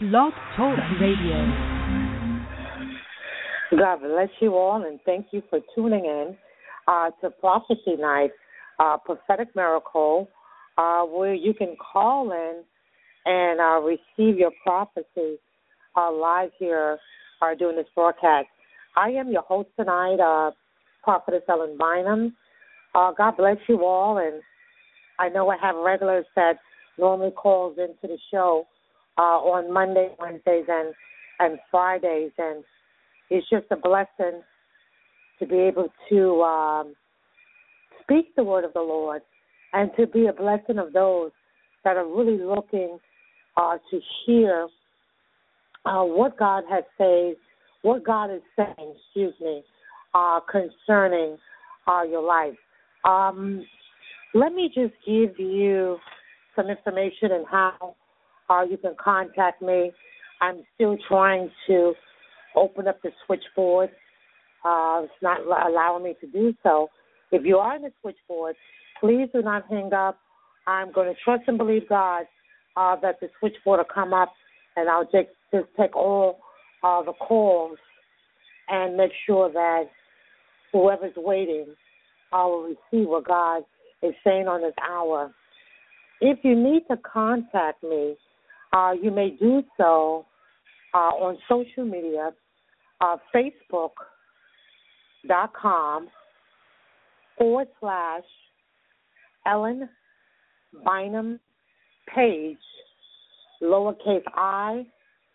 Blog Talk Radio. God bless you all, and thank you for tuning in to Prophecy Night, Prophetic Miracle, where you can call in and receive your prophecy live here during this broadcast. I am your host tonight, Prophetess Ellen Bynum. God bless you all, and I know I have regulars that normally calls into the show on Mondays, Wednesdays, and Fridays, and it's just a blessing to be able to speak the word of the Lord and to be a blessing of those that are really looking to hear what God has said, what God is saying, concerning your life. Let me just give you some information on how you can contact me. I'm still trying to open up the switchboard. It's not allowing me to do so. If you are in the switchboard, please do not hang up. I'm going to trust and believe God that the switchboard will come up, and I'll just take all the calls and make sure that whoever's waiting will receive what God is saying on this hour. If you need to contact me, you may do so on social media, Facebook.com/Ellen Bynum Page, lowercase I,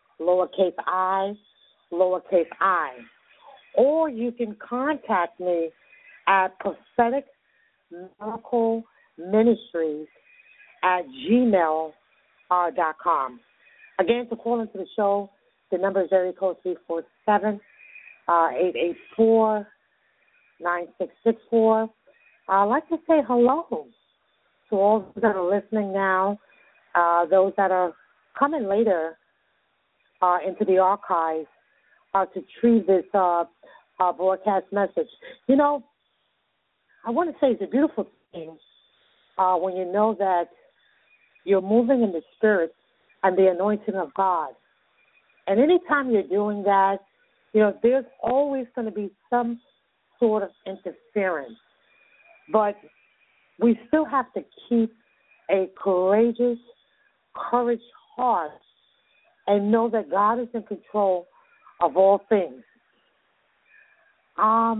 lowercase I. Or you can contact me at Prophetic Miracle Ministries at gmail.com. Again, to call into the show, the number is area code 347-884-9664. I'd like to say hello to all those that are listening now, those that are coming later into the archives to retrieve this broadcast message. You know, I want to say it's a beautiful thing when you know that you're moving in the Spirit and the anointing of God. And anytime you're doing that, you know, there's always going to be some sort of interference. But we still have to keep a courageous heart and know that God is in control of all things. I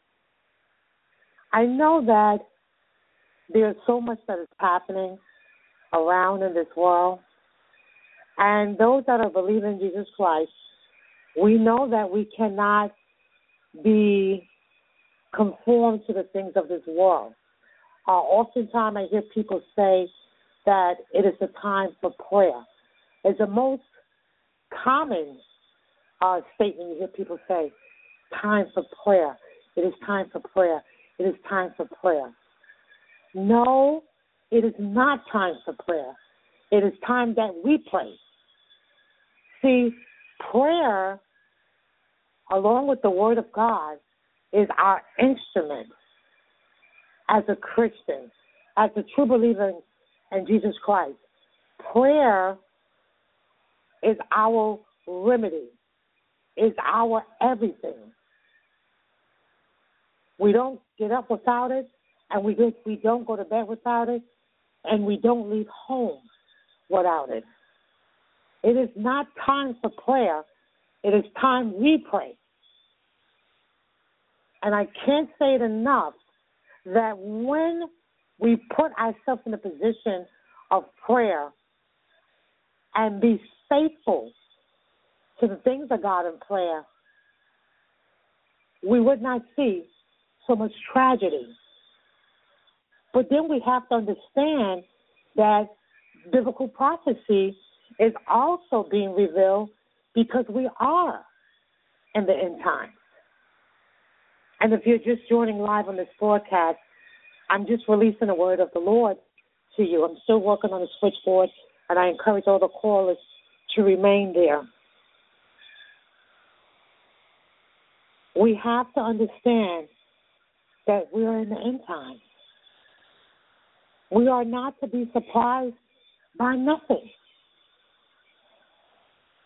know that there's so much that is happening around in this world. And those that are believing in Jesus Christ, we know that we cannot be conformed to the things of this world. Oftentimes I hear people say that it is a time for prayer. It's the most common statement you hear people say, time for prayer. It is time for prayer. It is time for prayer. No, it is not time for prayer. It is time that we pray. See, prayer, along with the Word of God, is our instrument as a Christian, as a true believer in Jesus Christ. Prayer is our remedy, is our everything. We don't get up without it, and we don't go to bed without it, and we don't leave home without it. It is not time for prayer. It is time we pray. And I can't say it enough that when we put ourselves in a position of prayer and be faithful to the things of God in prayer, we would not see so much tragedy. But then we have to understand that biblical prophecy is also being revealed because we are in the end times. And if you're just joining live on this broadcast, I'm just releasing the word of the Lord to you. I'm still working on the switchboard, and I encourage all the callers to remain there. We have to understand that we are in the end times. We are not to be surprised by nothing.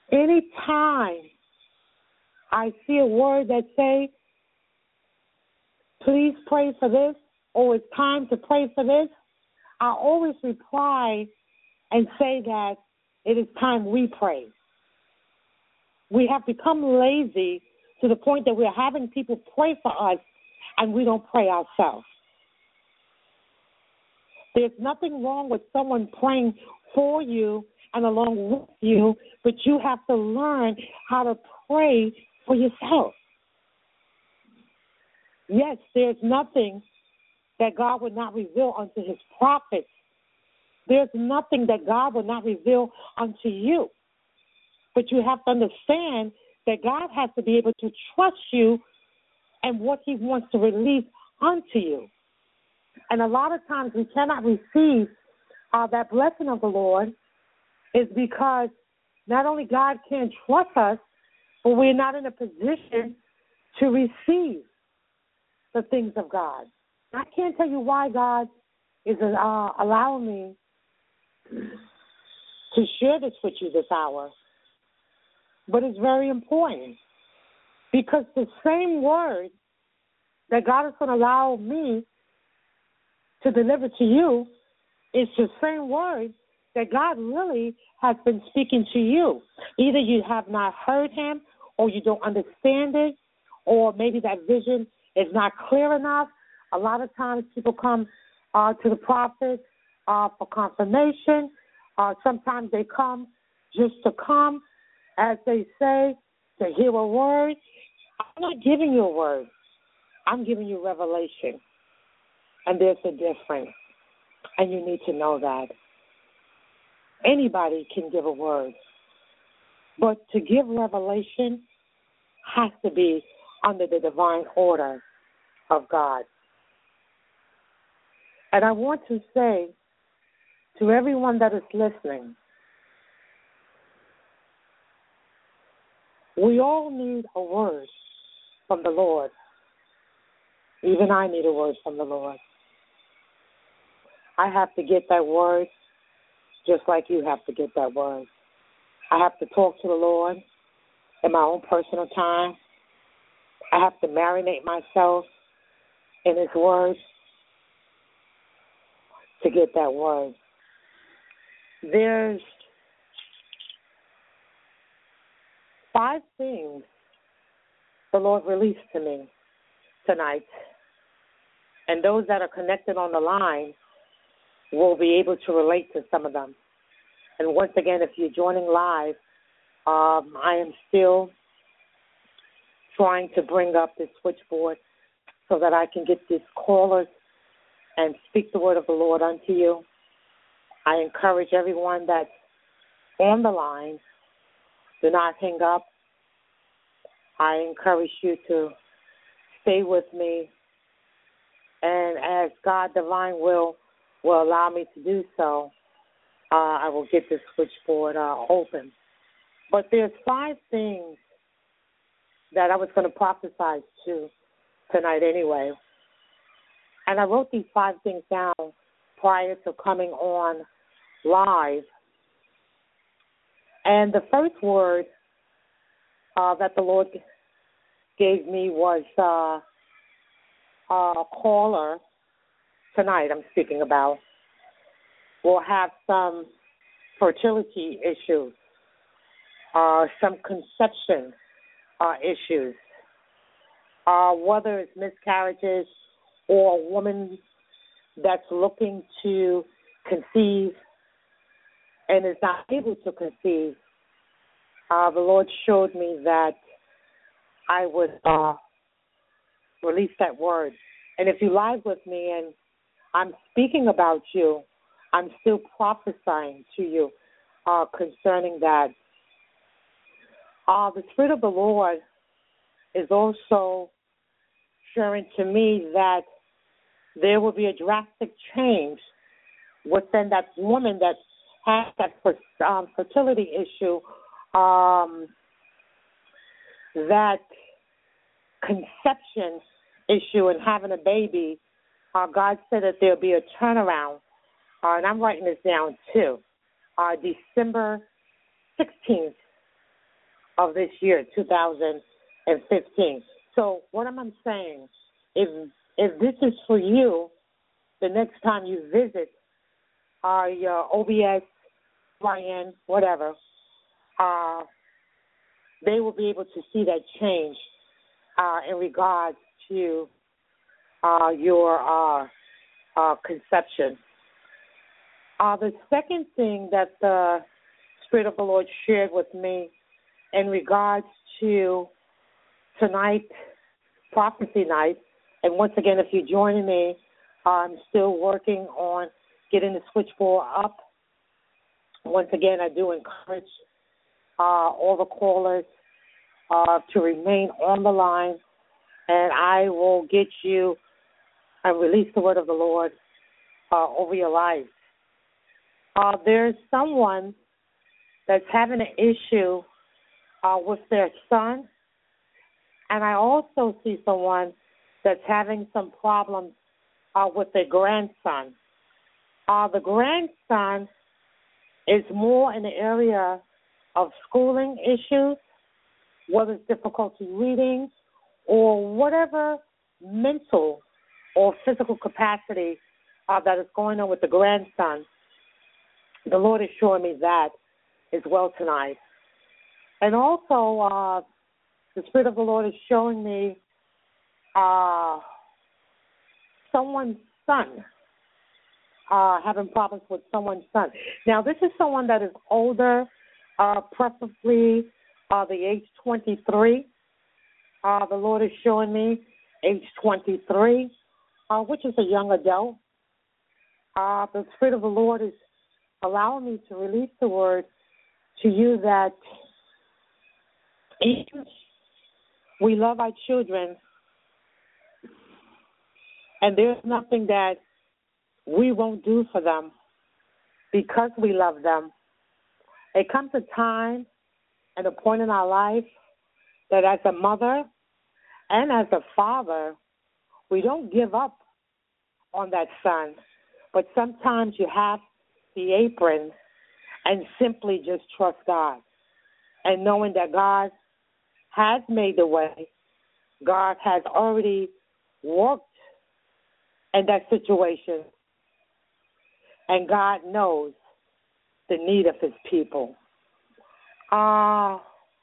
Anytime I see a word that say, please pray for this, or it's time to pray for this, I always reply and say that it is time we pray. We have become lazy to the point that we're having people pray for us and we don't pray ourselves. There's nothing wrong with someone praying for you and along with you, but you have to learn how to pray for yourself. Yes, there's nothing that God would not reveal unto his prophets. There's nothing that God would not reveal unto you. But you have to understand that God has to be able to trust you and what he wants to release unto you. And a lot of times we cannot receive that blessing of the Lord is because not only God can't trust us, but we're not in a position to receive the things of God. I can't tell you why God is allowing me to share this with you this hour, but it's very important because the same word that God is going to allow me to deliver to you is the same word that God really has been speaking to you. Either you have not heard him or you don't understand it, or maybe that vision is not clear enough. A lot of times people come to the prophet for confirmation. Sometimes they come just to come, as they say, to hear a word. I'm not giving you a word. I'm giving you revelation. And there's a difference. And you need to know that. Anybody can give a word. But to give revelation has to be under the divine order of God. And I want to say to everyone that is listening, we all need a word from the Lord. Even I need a word from the Lord. I have to get that word just like you have to get that word. I have to talk to the Lord in my own personal time. I have to marinate myself in his word to get that word. There's 5 things the Lord released to me tonight. And those that are connected on the line will be able to relate to some of them. And once again, if you're joining live, I am still trying to bring up this switchboard so that I can get these callers and speak the word of the Lord unto you. I encourage everyone that's on the line, do not hang up. I encourage you to stay with me. And as God divine will allow me to do so, I will get this switchboard open. But there's 5 things that I was going to prophesy to tonight anyway. And I wrote these 5 things down prior to coming on live. And the first word that the Lord gave me was a caller tonight I'm speaking about will have some fertility issues, some conception issues, whether it's miscarriages or a woman that's looking to conceive and is not able to conceive. The Lord showed me that I would release that word. And if you live with me and I'm speaking about you, I'm still prophesying to you concerning that. The Spirit of the Lord is also sharing to me that there will be a drastic change within that woman that has that fertility issue, that conception issue and having a baby. God said that there'll be a turnaround, and I'm writing this down too. December 16th of this year, 2015. So what am I saying? If this is for you, the next time you visit your OBS, YN, whatever, they will be able to see that change in regards to your conception. The second thing that the Spirit of the Lord shared with me in regards to tonight, prophecy night, and once again, if you're joining me, I'm still working on getting the switchboard up. Once again, I do encourage all the callers to remain on the line, and I will get you and release the word of the Lord over your life. There's someone that's having an issue with their son, and I also see someone that's having some problems with their grandson. The grandson is more in the area of schooling issues, whether it's difficulty reading or whatever mental or physical capacity that is going on with the grandson. The Lord is showing me that as well tonight. And also, the Spirit of the Lord is showing me someone's son, having problems with someone's son. Now, this is someone that is older, preferably the age 23. The Lord is showing me age 23, which is a young adult. The Spirit of the Lord is allowing me to release the word to you that we love our children, and there's nothing that we won't do for them because we love them. It comes a time and a point in our life that as a mother and as a father, we don't give up on that son, but sometimes you have the apron and simply just trust God, and knowing that God has made the way, God has already worked in that situation, and God knows the need of his people. The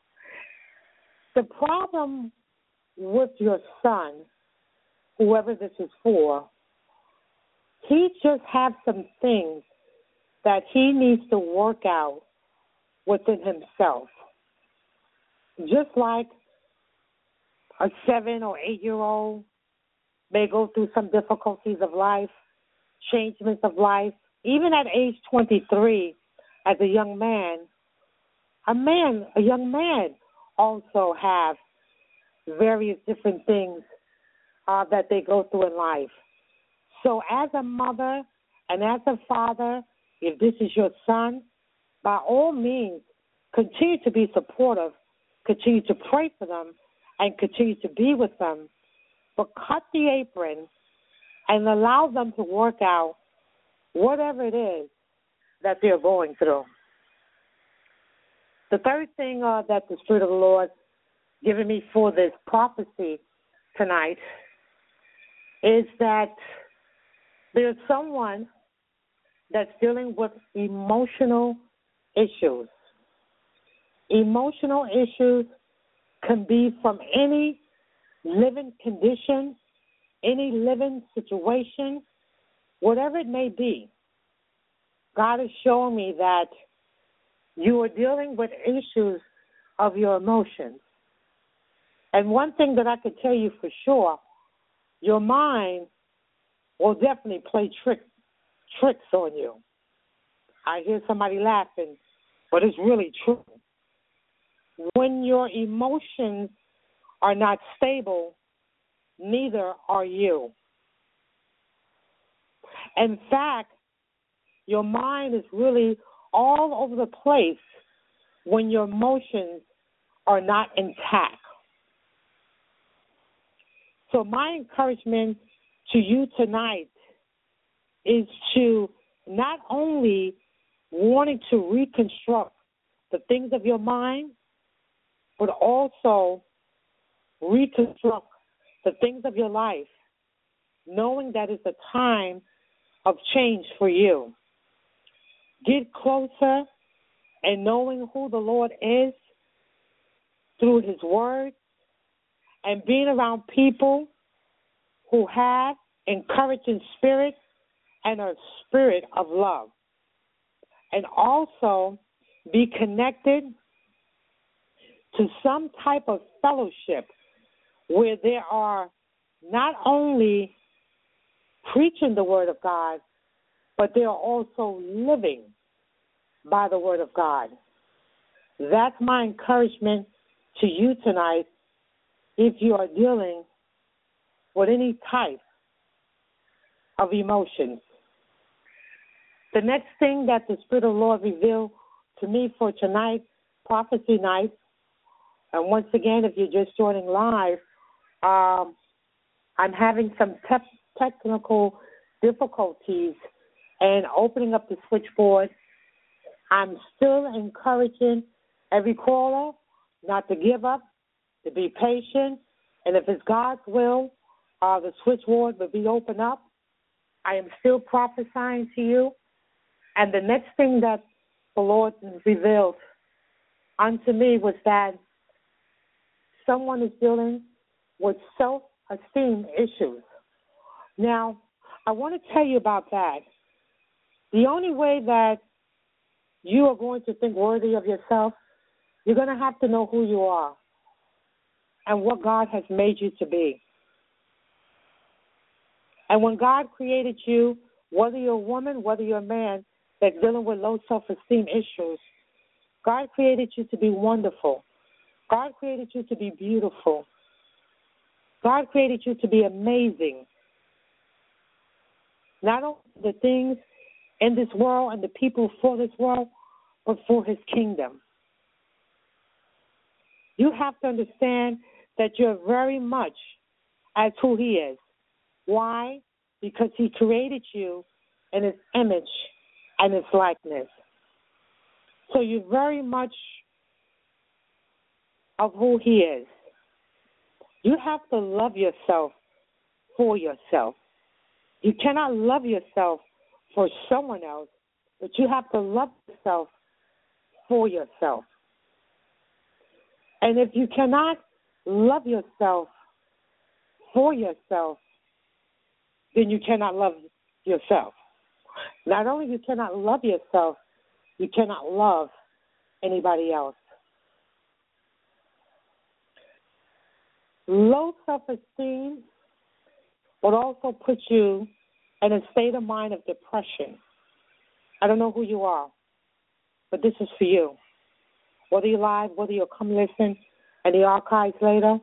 problem with your son, whoever this is for, he just has some things that he needs to work out within himself. Just like a 7 or 8-year-old may go through some difficulties of life, changements of life. Even at age 23, as a young man, a young man also have various different things that they go through in life. So as a mother and as a father, if this is your son, by all means, continue to be supportive, continue to pray for them, and continue to be with them. But cut the apron and allow them to work out whatever it is that they're going through. The third thing that the Spirit of the Lord given me for this prophecy tonight is that there's someone that's dealing with emotional issues. Emotional issues can be from any living condition, any living situation, whatever it may be. God is showing me that you are dealing with issues of your emotions. And one thing that I could tell you for sure, your mind will definitely play tricks on you. I hear somebody laughing, but it's really true. When your emotions are not stable, neither are you. In fact, your mind is really all over the place when your emotions are not intact. So my encouragement to you tonight is to not only wanting to reconstruct the things of your mind, but also reconstruct the things of your life, knowing that it's a time of change for you. Get closer and knowing who the Lord is through his word and being around people who have encouraging spirit and a spirit of love. And also be connected to some type of fellowship where there are not only preaching the word of God, but they are also living by the word of God. That's my encouragement to you tonight if you are dealing with any type of emotions. The next thing that the Spirit of the Lord revealed to me for tonight, prophecy night, and once again, if you're just joining live, I'm having some technical difficulties and opening up the switchboard. I'm still encouraging every caller not to give up, to be patient, and if it's God's will, the switchboard will be open up. I am still prophesying to you. And the next thing that the Lord revealed unto me was that someone is dealing with self-esteem issues. Now, I want to tell you about that. The only way that you are going to think worthy of yourself, you're going to have to know who you are and what God has made you to be. And when God created you, whether you're a woman, whether you're a man that's dealing with low self-esteem issues, God created you to be wonderful. God created you to be beautiful. God created you to be amazing. Not only the things in this world and the people for this world, but for his kingdom. You have to understand that you're very much as who he is. Why? Because he created you in his image and his likeness. So you're very much of who he is. You have to love yourself for yourself. You cannot love yourself for someone else, but you have to love yourself for yourself. And if you cannot love yourself for yourself, then you cannot love yourself. Not only you cannot love yourself, you cannot love anybody else. Low self-esteem would also put you in a state of mind of depression. I don't know who you are, but this is for you. Whether you're live, whether you'll come listen in the archives later,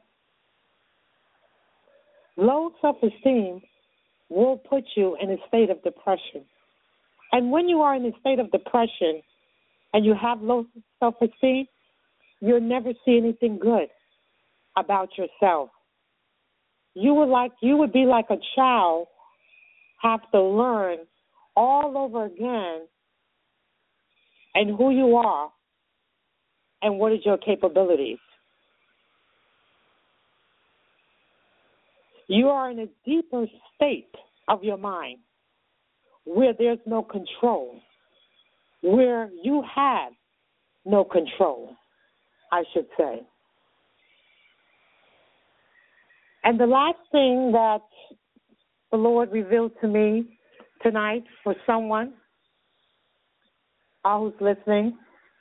low self-esteem will put you in a state of depression. And when you are in a state of depression and you have low self-esteem, you'll never see anything good about yourself. You would be like a child, have to learn all over again and who you are and what is your capabilities. You are in a deeper state of your mind where there's no control, where you have no control, I should say. And the last thing that the Lord revealed to me tonight for someone who's listening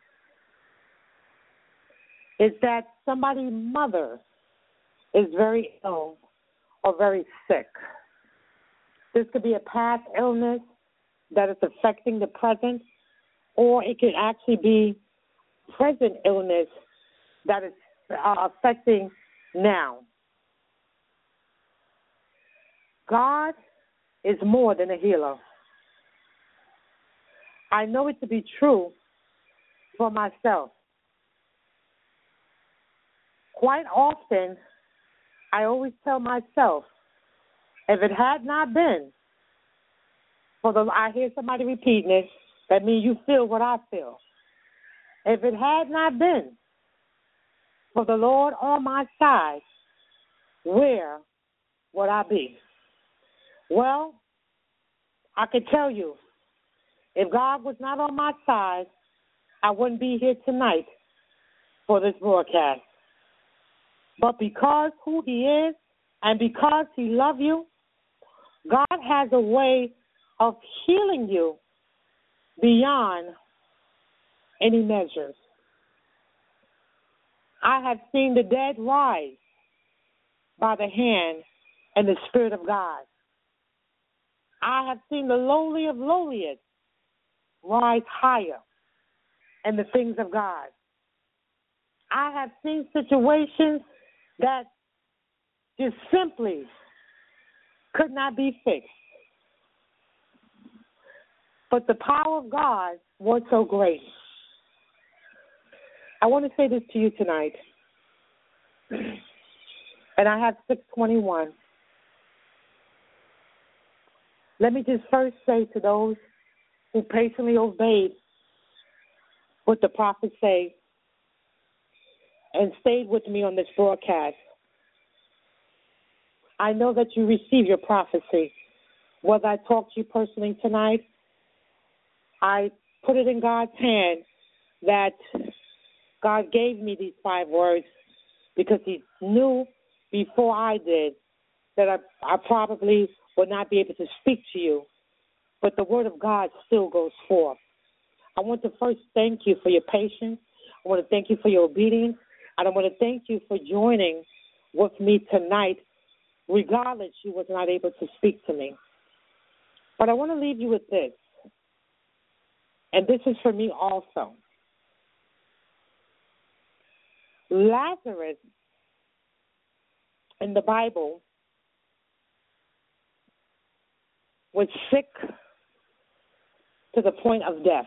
is that somebody's mother is very ill or very sick. This could be a past illness that is affecting the present, or it could actually be present illness that is affecting now. God is more than a healer. I know it to be true for myself. Quite often, I always tell myself, if it had not been I hear somebody repeating it, that means you feel what I feel. If it had not been for the Lord on my side, where would I be? Well, I can tell you, if God was not on my side, I wouldn't be here tonight for this broadcast. But because who he is and because he loves you, God has a way of healing you beyond any measures. I have seen the dead rise by the hand and the Spirit of God. I have seen the lowly of lowliest rise higher in the things of God. I have seen situations that just simply could not be fixed. But the power of God was so great. I want to say this to you tonight. And I have 6:21. Let me just first say to those who patiently obeyed what the prophets say and stayed with me on this broadcast, I know that you received your prophecy. Whether I talk to you personally tonight, I put it in God's hand that God gave me these 5 words because he knew before I did that I probably would not be able to speak to you, but the word of God still goes forth. I want to first thank you for your patience. I want to thank you for your obedience. And I want to thank you for joining with me tonight, regardless you was not able to speak to me. But I want to leave you with this, and this is for me also. Lazarus in the Bible was sick to the point of death.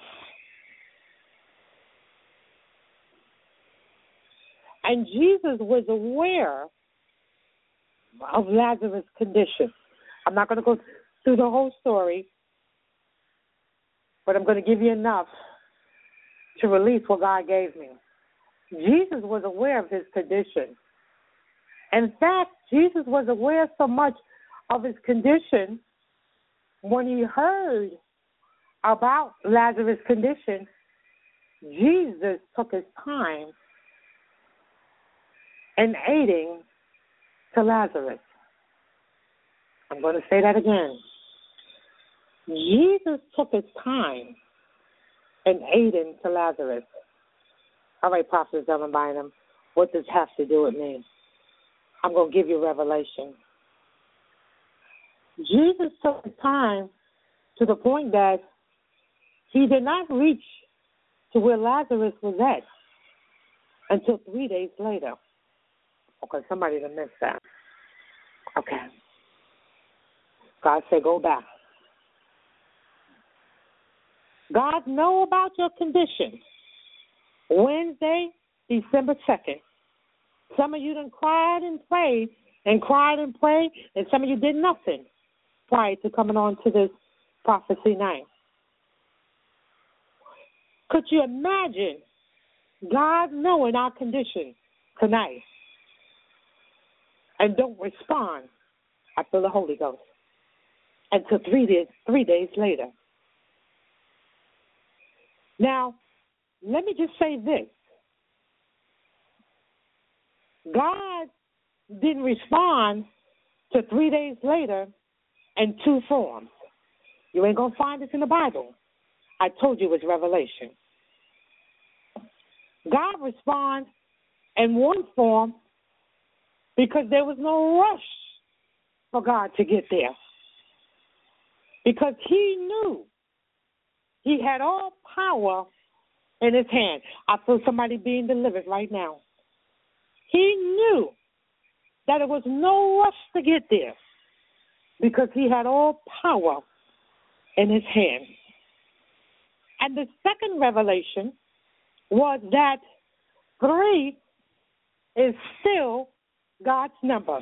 And Jesus was aware of Lazarus' condition. I'm not going to go through the whole story, but I'm going to give you enough to release what God gave me. Jesus was aware of his condition. In fact, Jesus was aware so much of his condition when he heard about Lazarus' condition, Jesus took his time in aiding to Lazarus. I'm going to say that again. Jesus took his time in aiding to Lazarus. All right, Prophet Ellen Bynum, what does this have to do with me? I'm going to give you revelation. Jesus took his time to the point that he did not reach to where Lazarus was at until 3 days later. Okay, somebody done missed that. Okay. God said, go back. God know about your condition. Wednesday, December 2nd. Some of you done cried and prayed, and some of you did nothing prior to coming on to this prophecy night. Could you imagine God knowing our condition tonight and don't respond? I feel the Holy Ghost. Until 3 days later. Now, let me just say this. God didn't respond to 3 days later in 2 forms. You ain't going to find this in the Bible. I told you it was revelation. God responds in 1 form because there was no rush for God to get there. Because he knew he had all power in his hand. I feel somebody being delivered right now. He knew that it was no rush to get there because he had all power in his hand. And the second revelation was that 3 is still God's number.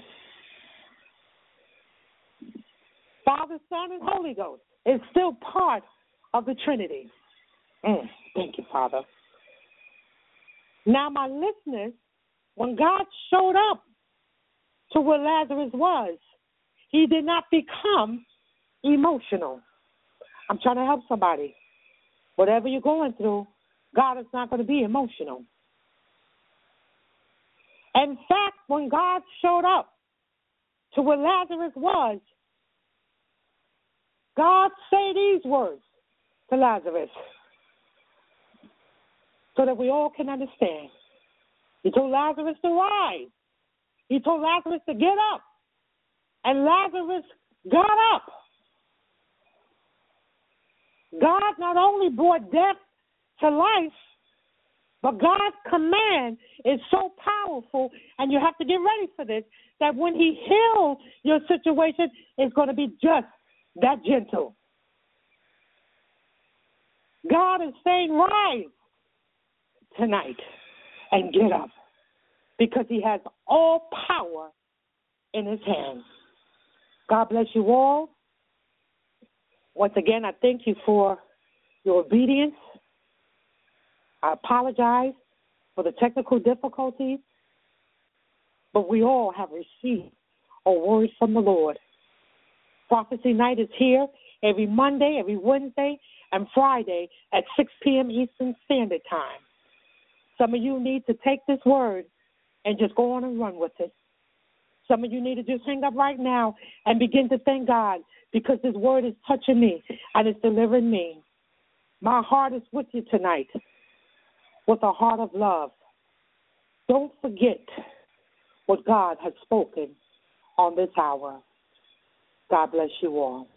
Father, Son, and Holy Ghost is still part of the Trinity. Thank you, Father. Now, my listeners when God showed up to where Lazarus was, he did not become emotional. I'm trying to help somebody. Whatever you're going through, God is not going to be emotional. In fact, when God showed up to where Lazarus was, God said these words to Lazarus so that we all can understand. He told Lazarus to rise. He told Lazarus to get up. And Lazarus got up. God not only brought death to life, but God's command is so powerful, and you have to get ready for this, that when he heals your situation, it's going to be just that gentle. God is saying, rise tonight and get up, because he has all power in his hands. God bless you all. Once again, I thank you for your obedience. I apologize for the technical difficulties, but we all have received a word from the Lord. Prophecy Night is here every Monday, every Wednesday, and Friday at 6 p.m. Eastern Standard Time. Some of you need to take this word and just go on and run with it. Some of you need to just hang up right now and begin to thank God, because this word is touching me and it's delivering me. My heart is with you tonight with a heart of love. Don't forget what God has spoken on this hour. God bless you all.